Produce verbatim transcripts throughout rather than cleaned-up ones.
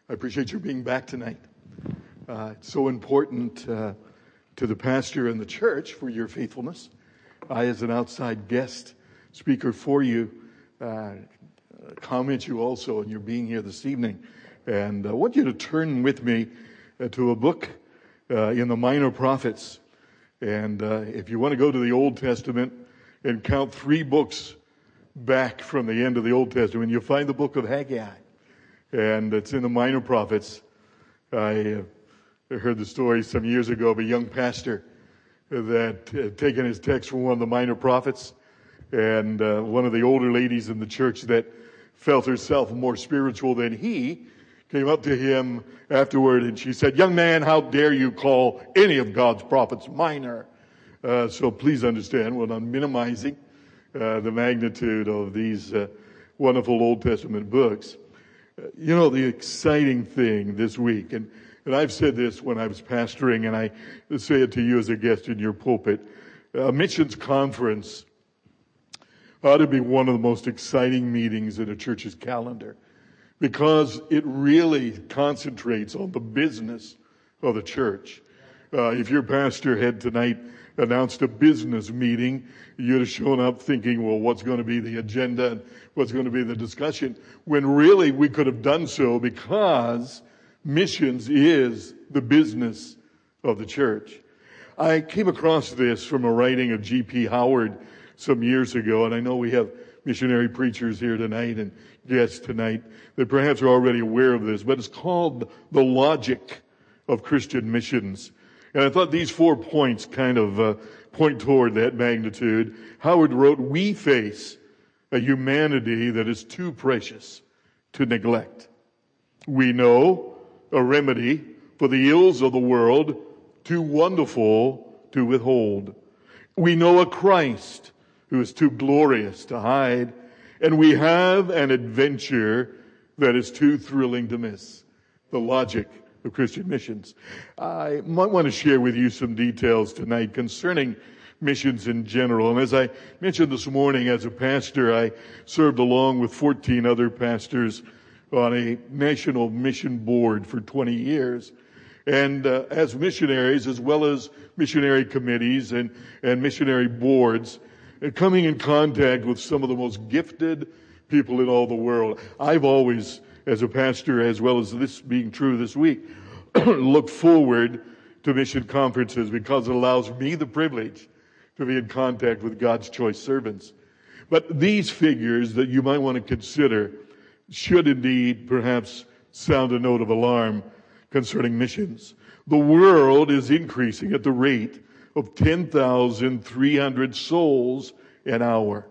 I appreciate your being back tonight. Uh, it's so important uh, to the pastor and the church for your faithfulness. I, as an outside guest speaker for you, uh, comment you also on your being here this evening. And I want you to turn with me uh, to a book uh, in the Minor Prophets. And uh, if you want to go to the Old Testament and count three books back from the end of the Old Testament, you'll find the book of Haggai. And it's in the Minor Prophets. I uh, heard the story some years ago of a young pastor that had taken his text from one of the Minor Prophets, and uh, one of the older ladies in the church that felt herself more spiritual than he came up to him afterward, and she said, "Young man, how dare you call any of God's prophets minor?" Uh, so please understand, we're not minimizing uh, the magnitude of these uh, wonderful Old Testament books. You know, the exciting thing this week, and, and I've said this when I was pastoring, and I say it to you as a guest in your pulpit, a missions conference ought to be one of the most exciting meetings in a church's calendar, because it really concentrates on the business of the church. Uh, if your pastor had tonight announced a business meeting, you'd have shown up thinking, well, what's going to be the agenda and what's going to be the discussion, when really we could have done so because missions is the business of the church. I came across this from a writing of G P Howard some years ago, and I know we have missionary preachers here tonight and guests tonight that perhaps are already aware of this, but it's called The Logic of Christian Missions. And I thought these four points kind of uh, point toward that magnitude. Howard wrote, "We face a humanity that is too precious to neglect. We know a remedy for the ills of the world too wonderful to withhold. We know a Christ who is too glorious to hide. And we have an adventure that is too thrilling to miss." The logic of Christian missions. I might want to share with you some details tonight concerning missions in general. And as I mentioned this morning, as a pastor, I served along with fourteen other pastors on a national mission board for twenty years. And uh, as missionaries, as well as missionary committees and, and missionary boards, and coming in contact with some of the most gifted people in all the world, I've always, as a pastor, as well as this being true this week, look forward to mission conferences because it allows me the privilege to be in contact with God's choice servants. But these figures that you might want to consider should indeed perhaps sound a note of alarm concerning missions. The world is increasing at the rate of ten thousand three hundred souls an hour.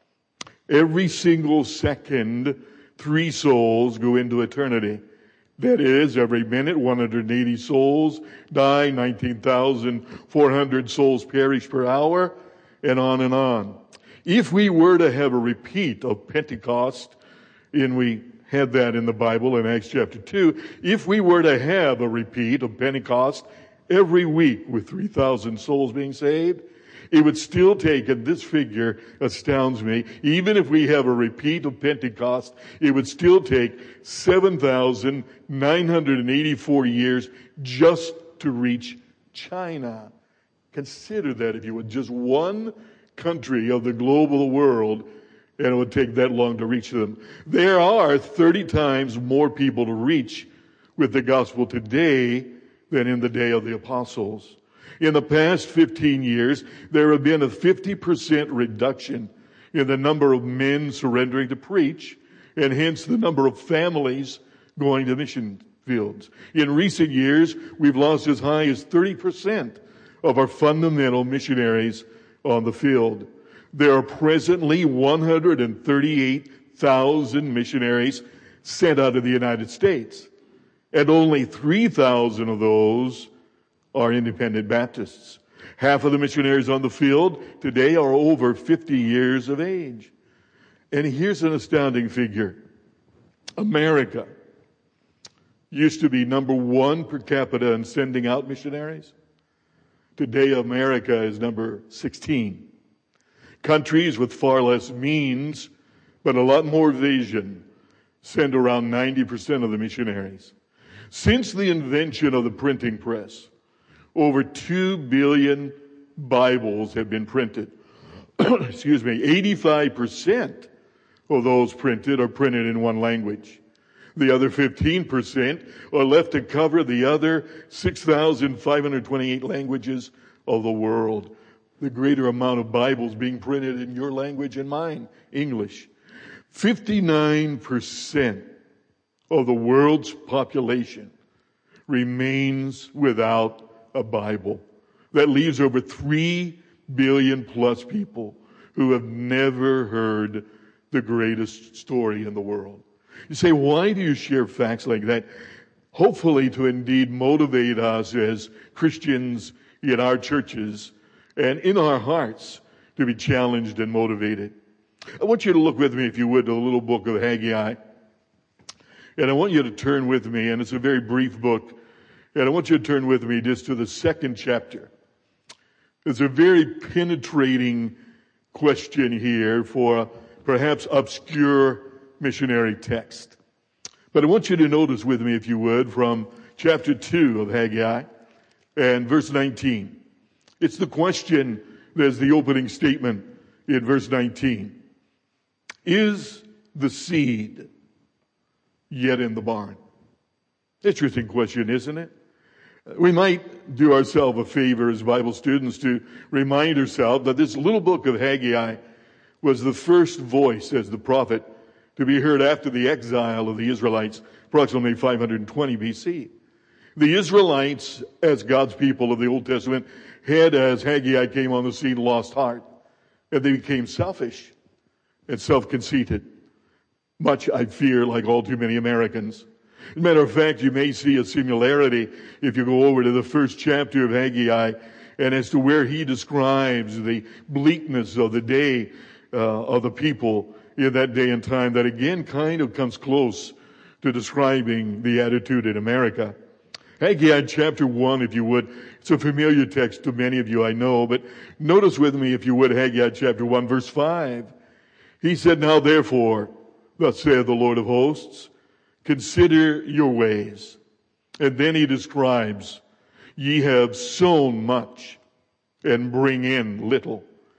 Every single second, three souls go into eternity. That is, every minute, one hundred eighty souls die, nineteen thousand four hundred souls perish per hour, and on and on. If we were to have a repeat of Pentecost, and we had that in the Bible in Acts chapter two, if we were to have a repeat of Pentecost every week with three thousand souls being saved, it would still take, and this figure astounds me, even if we have a repeat of Pentecost, it would still take seven thousand nine hundred eighty-four years just to reach China. Consider that, if you would, just one country of the globe of the world, and it would take that long to reach them. There are thirty times more people to reach with the gospel today than in the day of the apostles. In the past fifteen years, there have been a fifty percent reduction in the number of men surrendering to preach, and hence the number of families going to mission fields. In recent years, we've lost as high as thirty percent of our fundamental missionaries on the field. There are presently one hundred thirty-eight thousand missionaries sent out of the United States, and only three thousand of those are independent Baptists. Half of the missionaries on the field today are over fifty years of age. And here's an astounding figure. America used to be number one per capita in sending out missionaries. Today, America is number sixteen. Countries with far less means, but a lot more vision, send around ninety percent of the missionaries. Since the invention of the printing press, over two billion Bibles have been printed. Excuse me, eighty-five percent of those printed are printed in one language. The other fifteen percent are left to cover the other six thousand five hundred twenty-eight languages of the world. The greater amount of Bibles being printed in your language and mine, English. fifty-nine percent of the world's population remains without a Bible. That leaves over three billion plus people who have never heard the greatest story in the world. You say, why do you share facts like that? Hopefully to indeed motivate us as Christians in our churches and in our hearts to be challenged and motivated. I want you to look with me, if you would, to the little book of Haggai. And I want you to turn with me, and it's a very brief book, and I want you to turn with me just to the second chapter. It's a very penetrating question here for a perhaps obscure missionary text. But I want you to notice with me, if you would, from chapter two of Haggai and verse nineteen. It's the question, there's the opening statement in verse nineteen. Is the seed yet in the barn? Interesting question, isn't it? We might do ourselves a favor as Bible students to remind ourselves that this little book of Haggai was the first voice as the prophet to be heard after the exile of the Israelites, approximately five hundred twenty B C. The Israelites, as God's people of the Old Testament, had, as Haggai came on the scene, lost heart. And they became selfish and self-conceited. Much, I fear, like all too many Americans. As a matter of fact, you may see a similarity if you go over to the first chapter of Haggai and as to where he describes the bleakness of the day uh, of the people in that day and time, that again kind of comes close to describing the attitude in America. Haggai chapter one, if you would. It's a familiar text to many of you, I know, but notice with me, if you would, Haggai chapter one, verse five. He said, now therefore, thus saith the Lord of hosts, consider your ways. And then he describes, ye have sown much and bring in little.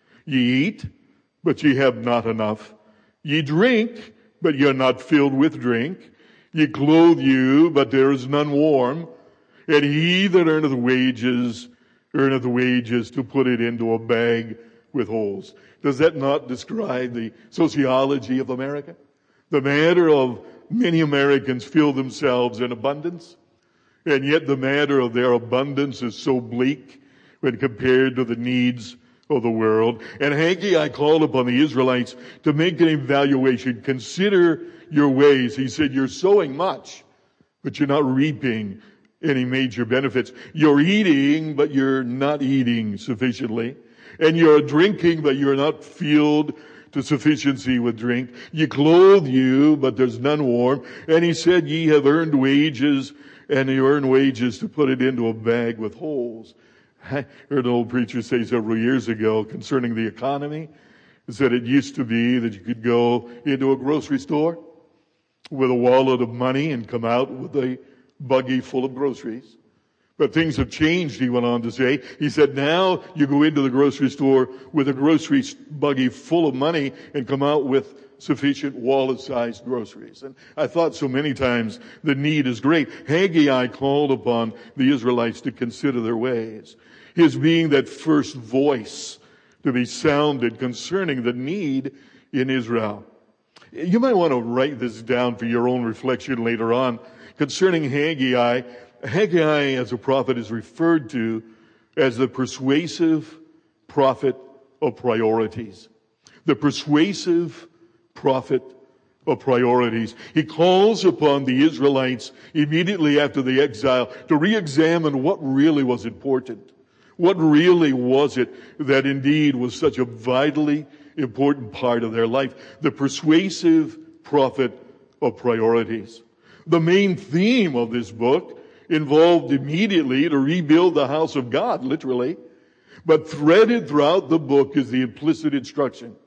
Ye eat, but ye have not enough. Ye drink, but ye are not filled with drink. Ye clothe you, but there is none warm. And he that earneth wages, earneth wages to put it into a bag with holes. Does that not describe the sociology of America? The matter of many Americans feel themselves in abundance, and yet the matter of their abundance is so bleak when compared to the needs of the world. And Haggai called upon the Israelites to make an evaluation. Consider your ways. He said, you're sowing much, but you're not reaping any major benefits. You're eating, but you're not eating sufficiently. And you're drinking, but you're not filled to sufficiency with drink. You clothe you, but there's none warm. And he said, ye have earned wages, and you earn wages to put it into a bag with holes. I heard an old preacher say several years ago concerning the economy, he said it used to be that you could go into a grocery store with a wallet of money and come out with a buggy full of groceries. But things have changed, he went on to say. He said, now you go into the grocery store with a grocery buggy full of money and come out with sufficient wallet-sized groceries. And I thought so many times the need is great. Haggai called upon the Israelites to consider their ways. His being that first voice to be sounded concerning the need in Israel. You might want to write this down for your own reflection later on. Concerning Haggai, Haggai as a prophet is referred to as the persuasive prophet of priorities. The persuasive prophet of priorities. He calls upon the Israelites immediately after the exile to re-examine what really was important. What really was it that indeed was such a vitally important part of their life? The persuasive prophet of priorities. The main theme of this book involved immediately to rebuild the house of God, literally. But threaded throughout the book is the implicit instruction.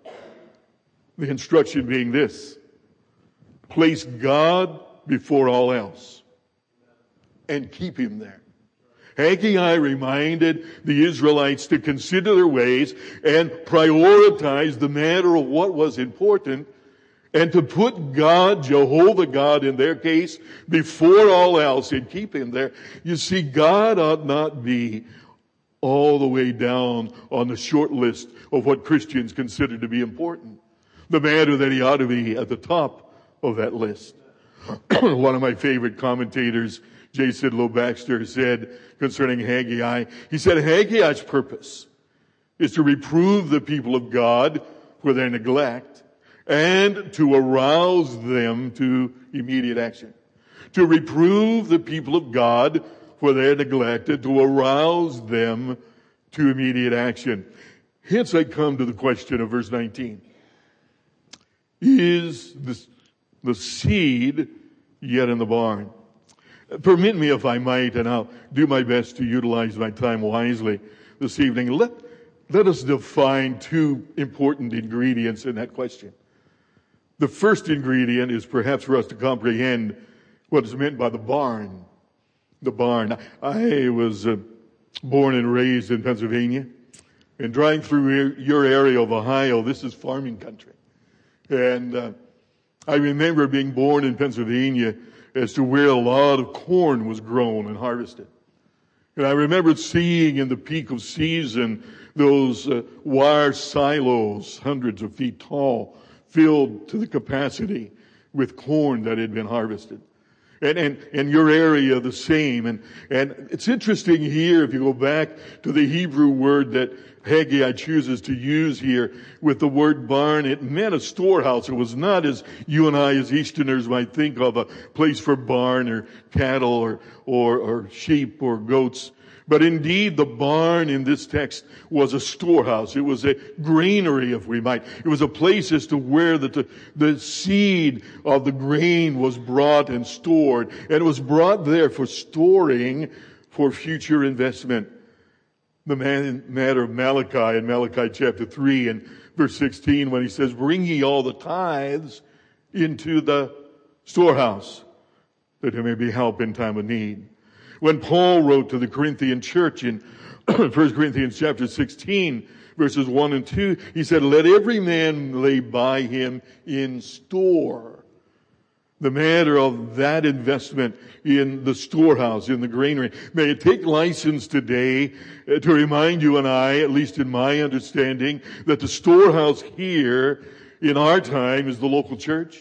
The instruction being this: place God before all else. and keep him there. Haggai reminded the Israelites to consider their ways and prioritize the matter of what was important, and to put God, Jehovah God in their case, before all else and keep him there. You see, God ought not be all the way down on the short list of what Christians consider to be important. The matter that he ought to be at the top of that list. One of my favorite commentators, J. Sidlow Baxter, said concerning Haggai, he said, Haggai's purpose is to reprove the people of God for their neglect and to arouse them to immediate action. To reprove the people of God for their neglect and to arouse them to immediate action. Hence I come to the question of verse nineteen. Is the, the seed yet in the barn? Permit me, if I might, and I'll do my best to utilize my time wisely this evening. Let, let us define two important ingredients in that question. The first ingredient is perhaps for us to comprehend what is meant by the barn. The barn. I was uh, born and raised in Pennsylvania, and driving through your area of Ohio, this is farming country. And uh, I remember being born in Pennsylvania as to where a lot of corn was grown and harvested. And I remember seeing in the peak of season those uh, wire silos, hundreds of feet tall, filled to the capacity with corn that had been harvested. And, and, and your area the same. And, and it's interesting here, if you go back to the Hebrew word that Haggai chooses to use here with the word barn, it meant a storehouse. It was not, as you and I as Easterners might think of, a place for barn or cattle or, or, or sheep or goats. But indeed, the barn in this text was a storehouse. It was a granary, if we might. It was a place as to where the, the seed of the grain was brought and stored. And it was brought there for storing for future investment. The man, matter of Malachi in Malachi chapter three and verse sixteen, when he says, bring ye all the tithes into the storehouse, that there may be help in time of need. When Paul wrote to the Corinthian church in First Corinthians chapter sixteen, verses one and two, he said, let every man lay by him in store. The matter of that investment in the storehouse, in the granary. May it take license today to remind you and I, at least in my understanding, that the storehouse here in our time is the local church.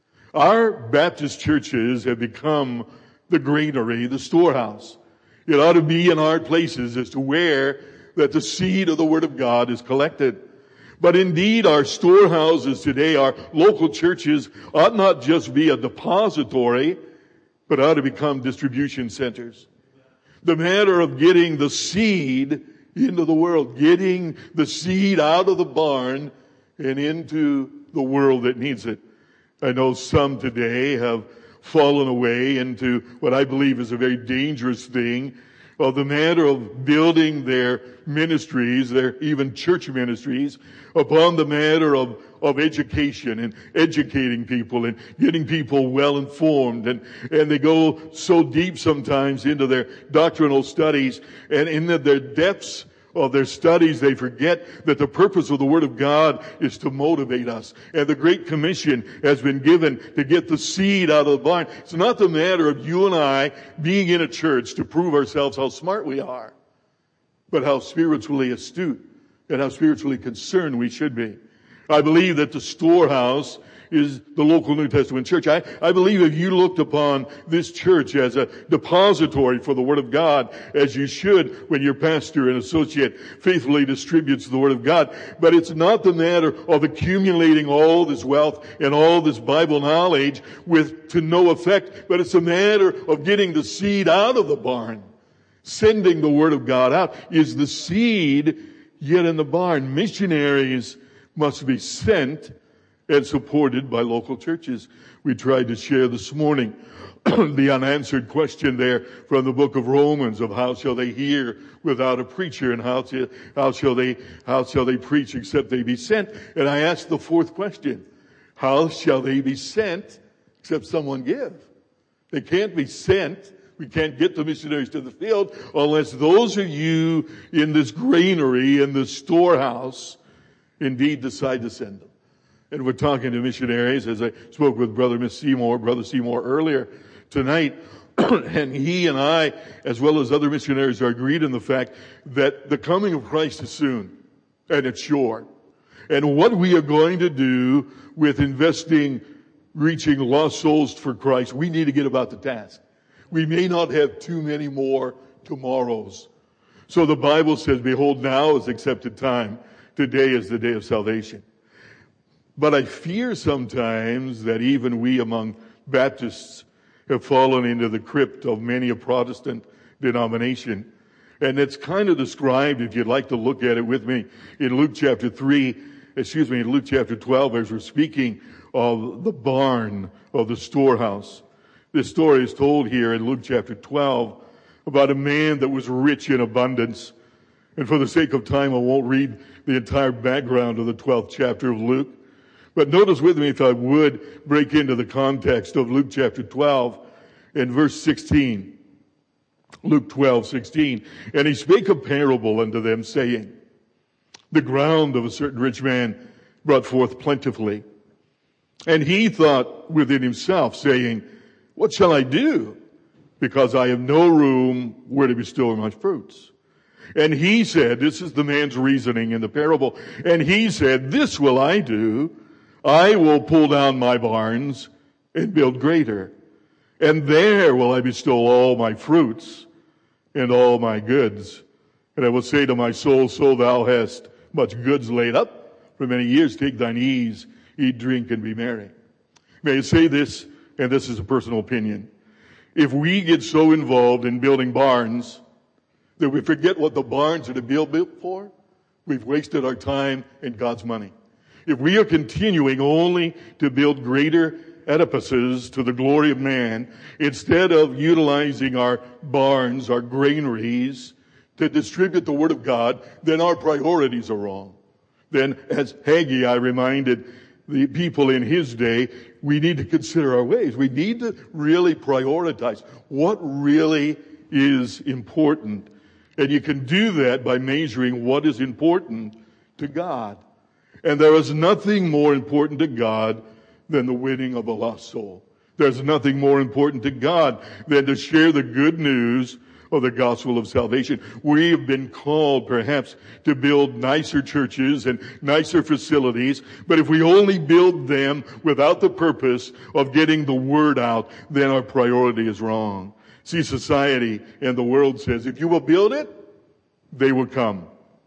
Our Baptist churches have become the granary, the storehouse. It ought to be in our places as to where that the seed of the Word of God is collected. But indeed, our storehouses today, our local churches, ought not just be a depository, but ought to become distribution centers. The matter of getting the seed into the world, getting the seed out of the barn and into the world that needs it. I know some today have fallen away into what I believe is a very dangerous thing, of the matter of building their ministries, their even church ministries, upon the matter of, of education and educating people and getting people well informed. And, and they go so deep sometimes into their doctrinal studies, and in the, their depths of their studies, they forget that the purpose of the Word of God is to motivate us. And the Great Commission has been given to get the seed out of the barn. It's not the matter of you and I being in a church to prove ourselves how smart we are, but how spiritually astute and how spiritually concerned we should be. I believe that the storehouse is the local New Testament church. I, I believe if you looked upon this church as a depository for the Word of God, as you should when your pastor and associate faithfully distributes the Word of God, but it's not the matter of accumulating all this wealth and all this Bible knowledge with to no effect, but it's a matter of getting the seed out of the barn. Sending the Word of God out. Is the seed yet in the barn? Missionaries must be sent and supported by local churches. We tried to share this morning the unanswered question there from the book of Romans of how shall they hear without a preacher, and how shall, how shall they how shall they preach except they be sent? And I asked the fourth question: how shall they be sent except someone give? They can't be sent We can't get the missionaries to the field unless those of you in this granary, in this storehouse, indeed decide to send them. And we're talking to missionaries, as I spoke with Brother Miss Seymour, Brother Seymour earlier tonight, and he and I, as well as other missionaries, are agreed in the fact that the coming of Christ is soon, and it's sure. And what we are going to do with investing, reaching lost souls for Christ, we need to get about the task. We may not have too many more tomorrows. So the Bible says, behold, now is accepted time. Today is the day of salvation. But I fear sometimes that even we among Baptists have fallen into the crypt of many a Protestant denomination. And it's kind of described, if you'd like to look at it with me, in Luke chapter three, excuse me, in Luke chapter twelve, as we're speaking of the barn of the storehouse. This story is told here in Luke chapter twelve about a man that was rich in abundance. And for the sake of time, I won't read the entire background of the twelfth chapter of Luke. But notice with me, if I would, break into the context of Luke chapter twelve and verse sixteen. Luke twelve, sixteen. And he spake a parable unto them, saying, the ground of a certain rich man brought forth plentifully. And he thought within himself, saying, what shall I do? Because I have no room where to bestow my fruits. And he said, this is the man's reasoning in the parable. And he said, this will I do. I will pull down my barns and build greater. And there will I bestow all my fruits and all my goods. And I will say to my soul, so thou hast much goods laid up for many years. Take thine ease, eat, drink, and be merry. May I say this, and this is a personal opinion. If we get so involved in building barns that we forget what the barns are to be built for, we've wasted our time and God's money. If we are continuing only to build greater edifices to the glory of man, instead of utilizing our barns, our granaries, to distribute the Word of God, then our priorities are wrong. Then, as Haggai reminded the people in his day, we need to consider our ways. We need to really prioritize what really is important. And you can do that by measuring what is important to God. And there is nothing more important to God than the winning of a lost soul. There's nothing more important to God than to share the good news of the gospel of salvation. We have been called perhaps to build nicer churches and nicer facilities, but if we only build them without the purpose of getting the word out, then our priority is wrong. See, society and the world says, if you will build it, they will come.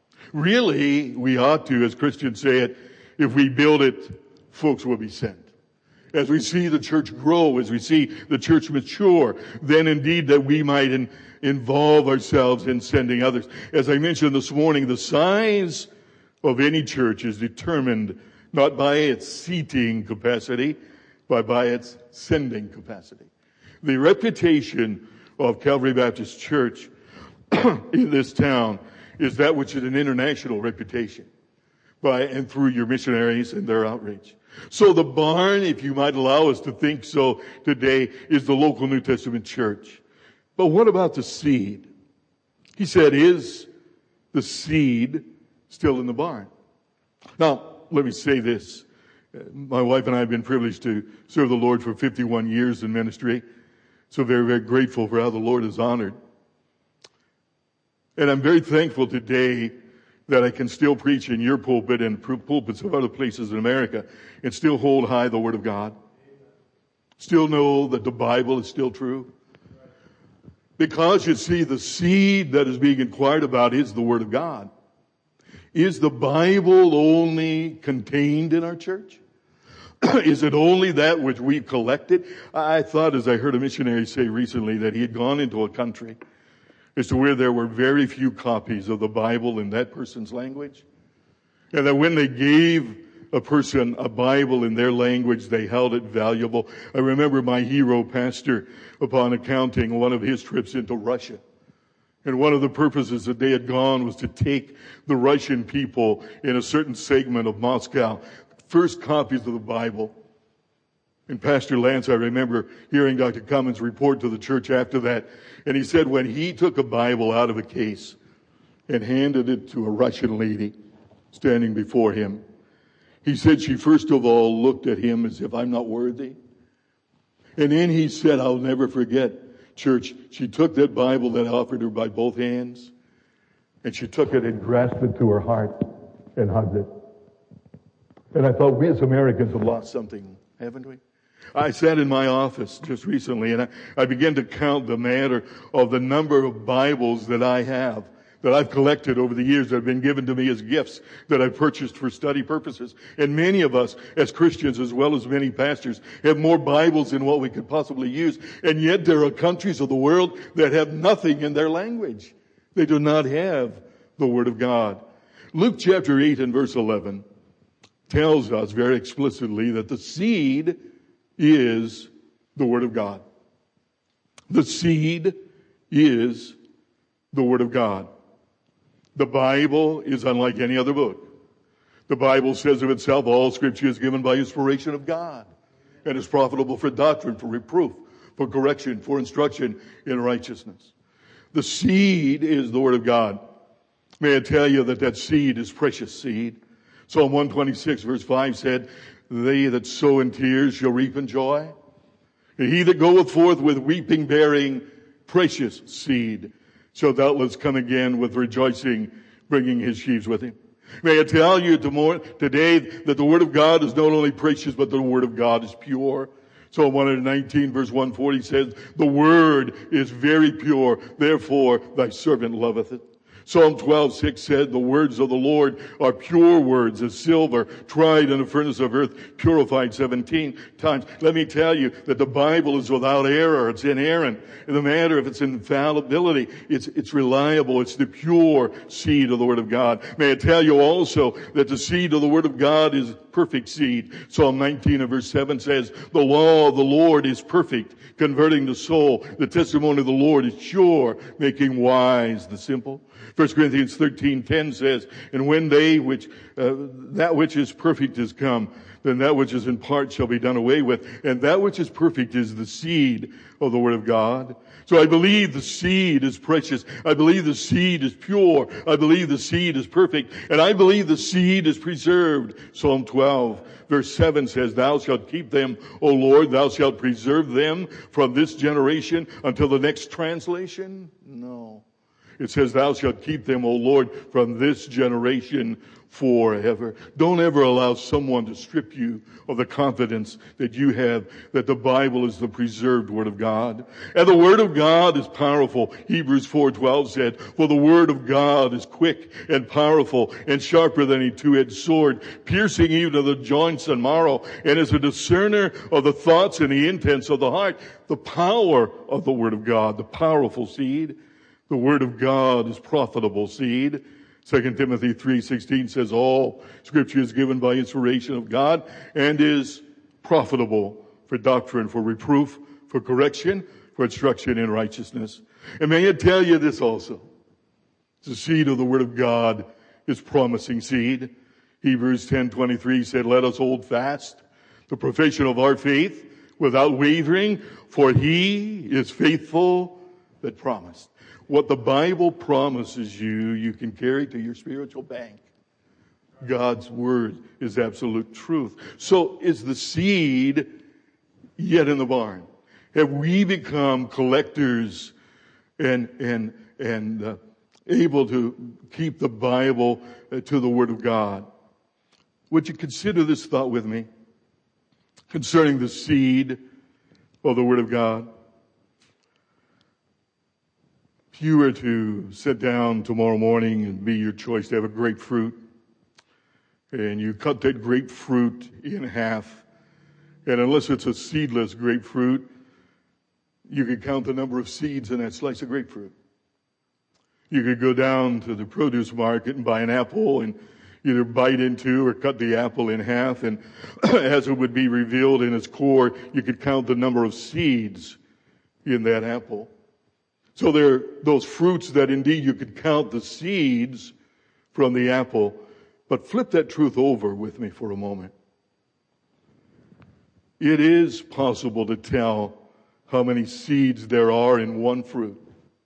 Really, we ought to, as Christians say it, if we build it, folks will be sent. As we see the church grow, as we see the church mature, then indeed that we might in, involve ourselves in sending others. As I mentioned this morning, the size of any church is determined not by its seating capacity, but by its sending capacity. The reputation of Calvary Baptist Church in this town is that which is an international reputation by and through your missionaries and their outreach. So the barn, if you might allow us to think so today, is the local New Testament church. But what about the seed? He said, is the seed still in the barn? Now, let me say this. My wife and I have been privileged to serve the Lord for fifty-one years in ministry. So very, very grateful for how the Lord is honored. And I'm very thankful today that I can still preach in your pulpit and pulpits of other places in America and still hold high the Word of God. Still know that the Bible is still true. Because you see, the seed that is being inquired about is the Word of God. Is the Bible only contained in our church? Is it only that which we've collected? I thought, as I heard a missionary say recently, that he had gone into a country as to where there were very few copies of the Bible in that person's language. And that when they gave a person a Bible in their language, they held it valuable. I remember my hero pastor, upon accounting one of his trips into Russia. And one of the purposes that they had gone was to take the Russian people in a certain segment of Moscow first copies of the Bible. And Pastor Lance, I remember hearing Doctor Cummins report to the church after that, and he said when he took a Bible out of a case and handed it to a Russian lady standing before him, he said she first of all looked at him as if I'm not worthy. And then he said, I'll never forget, church, she took that Bible that I offered her by both hands, and she took it and grasped it to her heart and hugged it. And I thought, we as Americans have lost something, haven't we? I sat in my office just recently, and I, I began to count the matter of the number of Bibles that I have, that I've collected over the years that have been given to me as gifts that I've purchased for study purposes. And many of us, as Christians, as well as many pastors, have more Bibles than what we could possibly use. And yet there are countries of the world that have nothing in their language. They do not have the Word of God. Luke chapter eight and verse eleven tells us very explicitly that the seed is the Word of God. The seed is the Word of God. The Bible is unlike any other book. The Bible says of itself, all Scripture is given by inspiration of God and is profitable for doctrine, for reproof, for correction, for instruction in righteousness. The seed is the Word of God. May I tell you that that seed is precious seed. Psalm one twenty-six verse five said, they that sow in tears shall reap in joy. And he that goeth forth with weeping bearing precious seed shall doubtless come again with rejoicing, bringing his sheaves with him. May I tell you today that the Word of God is not only precious, but the Word of God is pure. Psalm one nineteen verse one forty says, the Word is very pure, therefore thy servant loveth it. Psalm twelve six said, the words of the Lord are pure words as silver, tried in a furnace of earth, purified seventeen times. Let me tell you that the Bible is without error. It's inerrant. In the matter of its infallibility, it's, it's reliable. It's the pure seed of the Word of God. May I tell you also that the seed of the Word of God is perfect seed. Psalm nineteen and verse seven says, the law of the Lord is perfect, converting the soul. The testimony of the Lord is sure, making wise the simple. First Corinthians thirteen ten says, and when they which, uh, that which is perfect is come, then that which is in part shall be done away with. And that which is perfect is the seed of the Word of God. So I believe the seed is precious. I believe the seed is pure. I believe the seed is perfect. And I believe the seed is preserved. Psalm twelve verse seven says, thou shalt keep them, O Lord, thou shalt preserve them from this generation until the next translation. No. It says, thou shalt keep them, O Lord, from this generation forever. Don't ever allow someone to strip you of the confidence that you have that the Bible is the preserved Word of God. And the Word of God is powerful. Hebrews four twelve said, for the Word of God is quick and powerful and sharper than a two-edged sword, piercing even to the joints and marrow, and is a discerner of the thoughts and the intents of the heart. The power of the Word of God, the powerful seed. The Word of God is profitable seed. Second Timothy three sixteen says all Scripture is given by inspiration of God and is profitable for doctrine, for reproof, for correction, for instruction in righteousness. And may I tell you this also. The seed of the Word of God is promising seed. Hebrews ten twenty-three said, let us hold fast the profession of our faith without wavering, for he is faithful that promised. What the Bible promises you, you can carry to your spiritual bank. God's Word is absolute truth. So is the seed yet in the barn? Have we become collectors and, and, and uh, able to keep the Bible uh, to the Word of God? Would you consider this thought with me concerning the seed of the Word of God? If you were to sit down tomorrow morning and be your choice to have a grapefruit, and you cut that grapefruit in half, and unless it's a seedless grapefruit, you could count the number of seeds in that slice of grapefruit. You could go down to the produce market and buy an apple and either bite into or cut the apple in half, and as it would be revealed in its core, you could count the number of seeds in that apple. So there are those fruits that indeed you could count the seeds from the apple. But flip that truth over with me for a moment. It is possible to tell how many seeds there are in one fruit.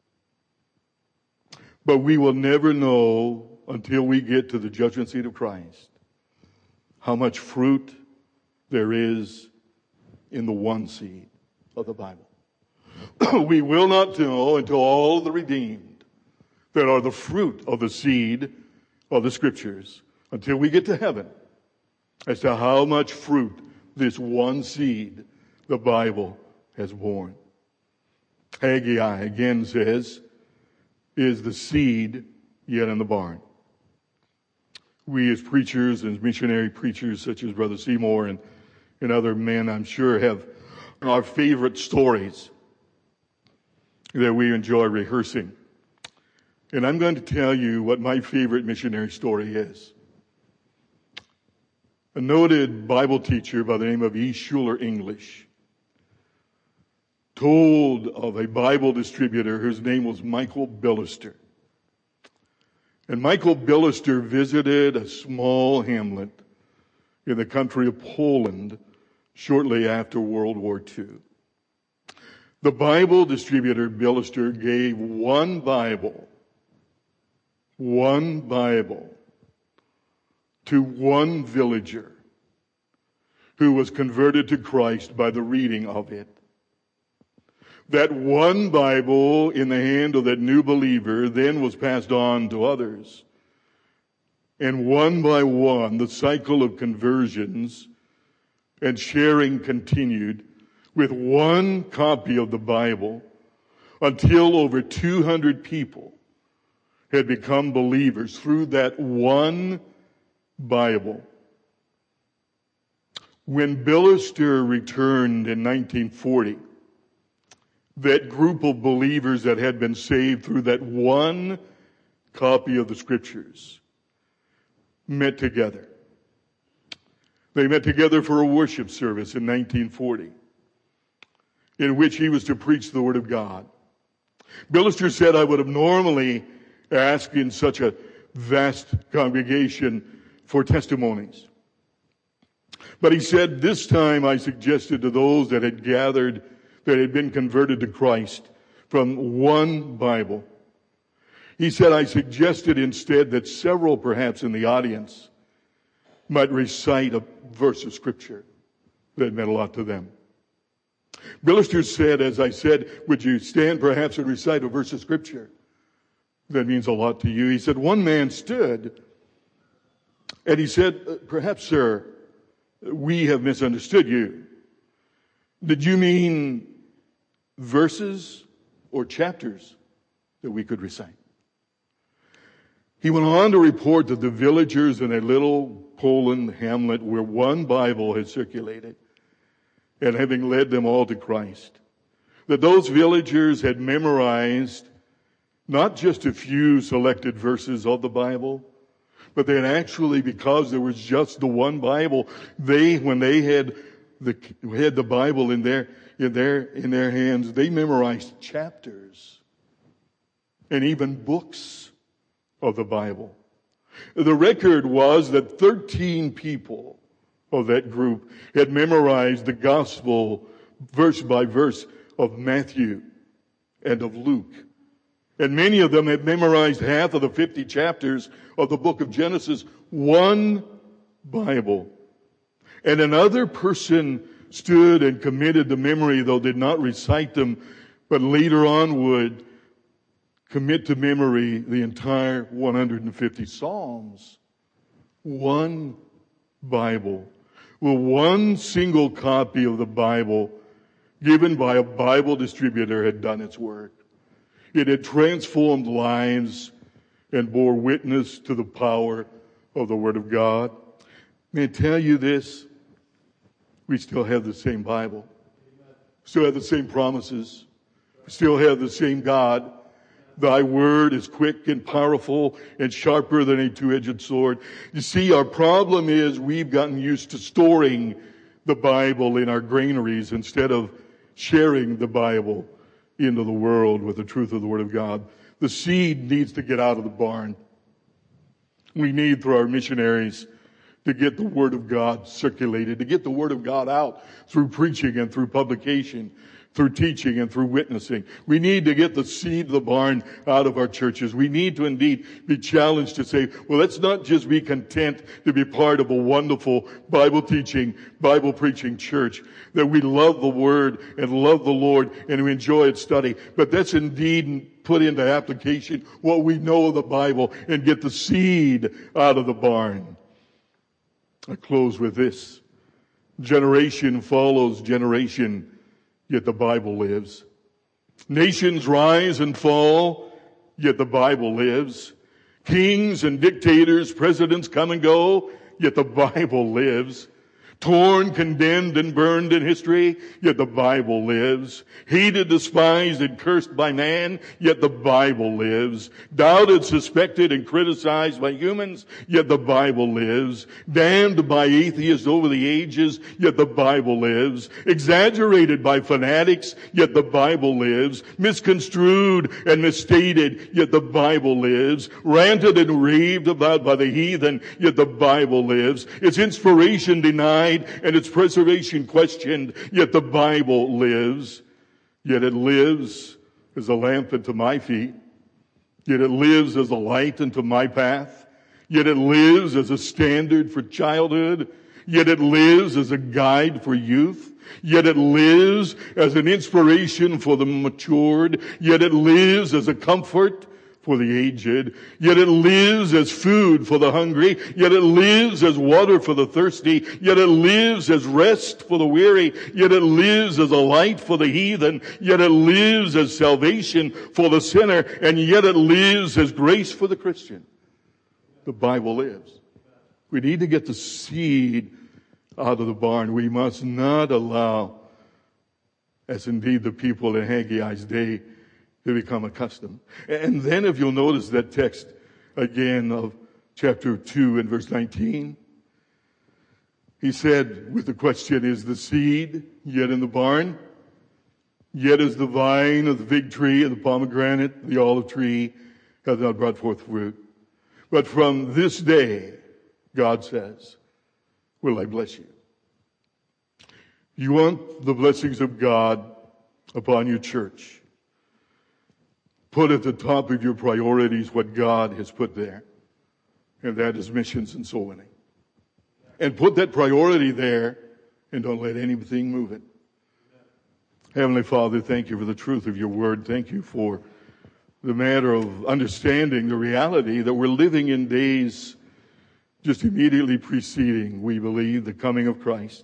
But we will never know until we get to the judgment seat of Christ how much fruit there is in the one seed of the Bible. We will not know until all the redeemed that are the fruit of the seed of the Scriptures, until we get to heaven, as to how much fruit this one seed, the Bible, has borne. Haggai again says, is the seed yet in the barn? We as preachers and missionary preachers such as Brother Seymour and, and other men, I'm sure, have our favorite stories that we enjoy rehearsing. And I'm going to tell you what my favorite missionary story is. A noted Bible teacher by the name of E. Schuler English told of a Bible distributor whose name was Michael Billister. And Michael Billister visited a small hamlet in the country of Poland shortly after World War Two. The Bible distributor Billister gave one Bible, one Bible, to one villager who was converted to Christ by the reading of it. That one Bible in the hand of that new believer then was passed on to others. And one by one, the cycle of conversions and sharing continued with one copy of the Bible until over two hundred people had become believers through that one Bible. When Billister returned in nineteen forty, that group of believers that had been saved through that one copy of the Scriptures met together. They met together for a worship service in nineteen forty, in which he was to preach the Word of God. Billister said, I would have normally asked in such a vast congregation for testimonies. But he said, this time I suggested to those that had gathered, that had been converted to Christ from one Bible, he said, I suggested instead that several perhaps in the audience might recite a verse of Scripture that meant a lot to them. Billister said, as I said, would you stand perhaps and recite a verse of Scripture that means a lot to you? He said, one man stood and he said, perhaps, sir, we have misunderstood you. Did you mean verses or chapters that we could recite? He went on to report that the villagers in a little Poland hamlet where one Bible had circulated, and having led them all to Christ, that those villagers had memorized not just a few selected verses of the Bible, but they had actually, because there was just the one Bible, they, when they had the, had the Bible in their, in their, in their hands, they memorized chapters and even books of the Bible. The record was that thirteen people of that group had memorized the gospel verse by verse of Matthew and of Luke. And many of them had memorized half of the fifty chapters of the book of Genesis, one Bible. And another person stood and committed to memory, though did not recite them, but later on would commit to memory the entire one hundred fifty Psalms. One Bible. Well, one single copy of the Bible given by a Bible distributor had done its work. It had transformed lives and bore witness to the power of the Word of God. May I tell you this? We still have the same Bible. Still have the same promises. Still have the same God. Thy word is quick and powerful and sharper than a two-edged sword. You see, our problem is we've gotten used to storing the Bible in our granaries instead of sharing the Bible into the world with the truth of the Word of God. The seed needs to get out of the barn. We need, through our missionaries, to get the Word of God circulated, to get the Word of God out through preaching and through publication, through teaching and through witnessing. We need to get the seed of the barn out of our churches. We need to indeed be challenged to say, well, let's not just be content to be part of a wonderful Bible teaching, Bible preaching church, that we love the Word and love the Lord and we enjoy its study, but let's indeed put into application what we know of the Bible and get the seed out of the barn. I close with this. Generation follows generation, yet the Bible lives. Nations rise and fall, yet the Bible lives. Kings and dictators, presidents come and go, yet the Bible lives. Torn, condemned, and burned in history, yet the Bible lives. Hated, despised, and cursed by man, yet the Bible lives. Doubted, suspected, and criticized by humans, yet the Bible lives. Damned by atheists over the ages, yet the Bible lives. Exaggerated by fanatics, yet the Bible lives. Misconstrued and misstated, yet the Bible lives. Ranted and raved about by the heathen, yet the Bible lives. Its inspiration denied and its preservation questioned, yet the Bible lives. Yet it lives as a lamp unto my feet. Yet it lives as a light unto my path. Yet it lives as a standard for childhood. Yet it lives as a guide for youth. Yet it lives as an inspiration for the matured. Yet it lives as a comfort for the aged. Yet it lives as food for the hungry. Yet it lives as water for the thirsty. Yet it lives as rest for the weary. Yet it lives as a light for the heathen. Yet it lives as salvation for the sinner. And yet it lives as grace for the Christian. The Bible lives. We need to get the seed out of the barn. We must not allow, as indeed the people in Haggai's day, to become accustomed. And then if you'll notice that text again of chapter two and verse nineteen, he said with the question, is the seed yet in the barn? Yet is the vine of the fig tree and the pomegranate, the olive tree, hath not brought forth fruit. But from this day, God says, will I bless you. You want the blessings of God upon your church. Put at the top of your priorities what God has put there. And that is missions and soul winning. And put that priority there and don't let anything move it. Heavenly Father, thank you for the truth of your word. Thank you for the matter of understanding the reality that we're living in days just immediately preceding, we believe, the coming of Christ.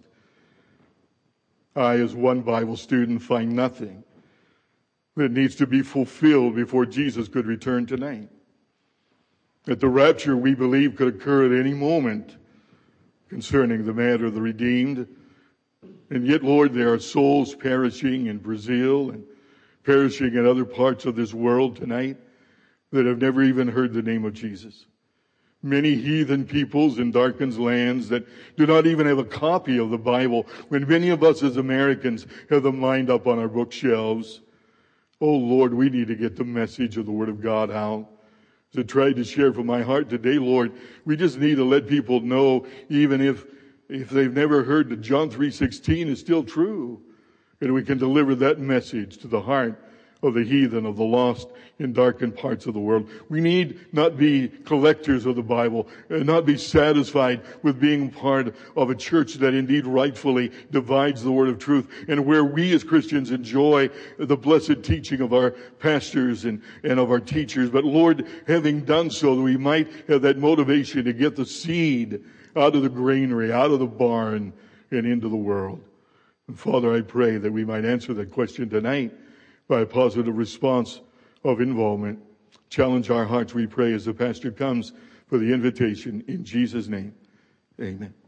I, as one Bible student, find nothing that needs to be fulfilled before Jesus could return tonight. That the rapture, we believe, could occur at any moment concerning the matter of the redeemed. And yet, Lord, there are souls perishing in Brazil and perishing in other parts of this world tonight that have never even heard the name of Jesus. Many heathen peoples in darkened lands that do not even have a copy of the Bible, when many of us as Americans have them lined up on our bookshelves. Oh, Lord, we need to get the message of the Word of God out. As I tried to share from my heart today, Lord, we just need to let people know, even if if they've never heard that John three sixteen is still true, and we can deliver that message to the heart of the heathen, of the lost in darkened parts of the world. We need not be collectors of the Bible and not be satisfied with being part of a church that indeed rightfully divides the word of truth, and where we as Christians enjoy the blessed teaching of our pastors and, and of our teachers. But Lord, having done so, that we might have that motivation to get the seed out of the granary, out of the barn, and into the world. And Father, I pray that we might answer that question tonight by a positive response of involvement. Challenge our hearts, we pray, as the pastor comes for the invitation. In Jesus' name, amen.